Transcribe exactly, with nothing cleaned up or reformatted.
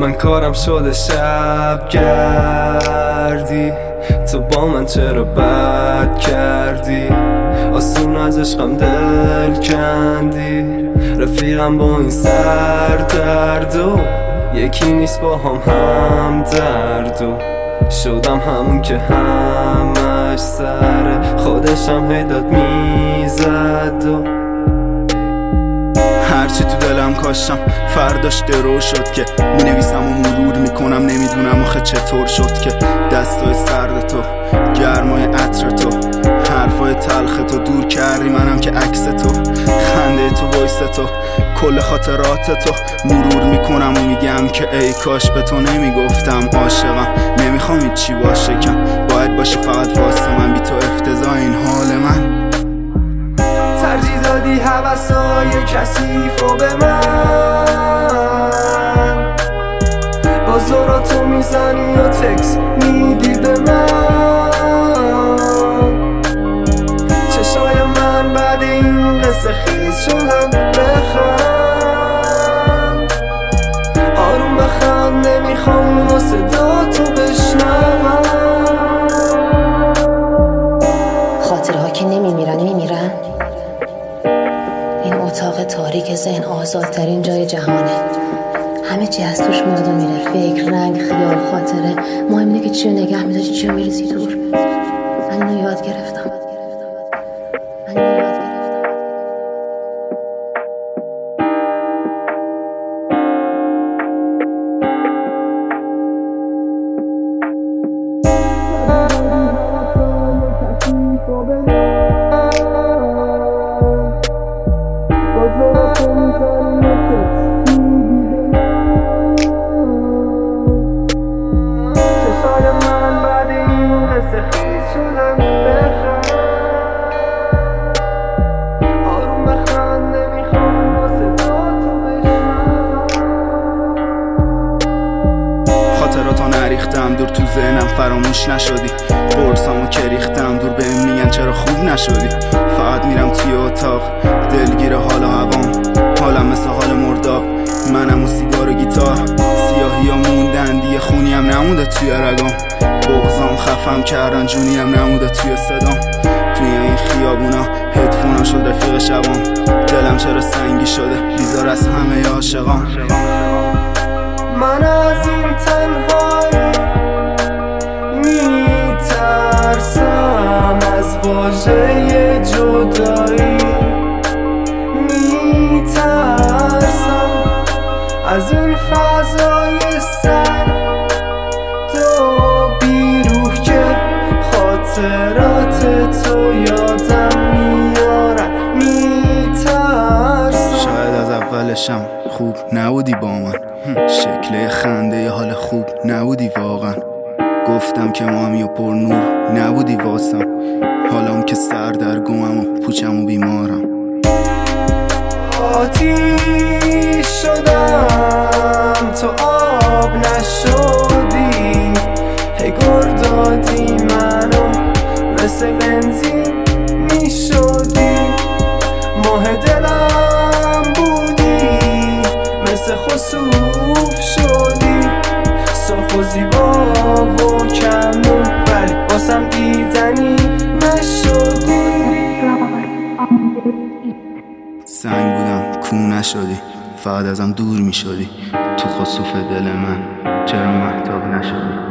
من کارم شده شب گردی، تو با من چرا بد کردی؟ آسون از عشقم دل کندی، رفیقم با این سر درد و یکی نیست با هم هم درد و شدم همون که همش سر خودشم هیداد میزد و هرچی تو دلم کاشتم فرداش درو شد که می نویسم و مرور میکنم، نمیدونم آخه چطور شد که دستای سرد تو، گرمای عطر تو، حرفای تلخ تو دور کردی منم که عکس تو، خنده تو، وایس تو، کل خاطرات تو مرور میکنم و میگم که ای کاش به تو نمیگفتم عاشقم، نمیخوام هیچی باشه کم، باید باشی فقط واسه من، بی تو افتضاح این حال من. ترجیح دادی حوثای کثیفو به من، با زوراتو میزنی و تکس میدی به من، چشای من بعد این قصه خیز شدن، بخند آروم بخند، نمیخوام اونو صدا تو بشنوم. خاطره ها که نمیمیرن میمیرن. این اتاق تاریک ذهن آزادترین جای جهانه، همه چی از توش میاد و میره، فکر، رنگ، خیال، خاطره. مهم اینه که چی رو نگه میداری، چی رو میریزی دور. من اینو یاد گرفتم من اینو یاد گرفتم ریختم دور تو ذهنم فراموش نشدی، قرصامو که ریختم دور بهم میگن چرا خوب نشدی، فقط میرم توی اتاق دلگیر حال و هوام، حالم مثل حال مرداب، منم و سیگار و گیتار، سیاهی ها موندن دیگه، خونی هم نمونده توی رگام، بغضام خفم کردن، جونی هم نمونده توی صدام، توی این خیابونا هدفونم شد رفیق شبام، دلم چرا سنگی شده بیزار از همه عاشقام. من از این تنهایی میترسم، از واژه جدایی میترسم، از این فضای سرد و بیروح که خاطرات تو یادم میارن، میترسم. شاید از اولشم خوب نبودی با من، شکل خنده ی حال خوب نبودی واقعا، گفتم که مامی و پر نور نبودی واسم، حالام که سر در گمم و پوچم و بیمارم. آتیش شدم تو آب نشدی، هی گر دادی منو مثل بنزین میشدی، ماه دلم بودی مثل خسوف شدی، صاف و زیبا و کم نور ولی باسم دیدنی نشدی. سنگ بودم کو نشدی، فقط ازم دور میشدی، تو خسوف دل من چرا مهتاب نشدی.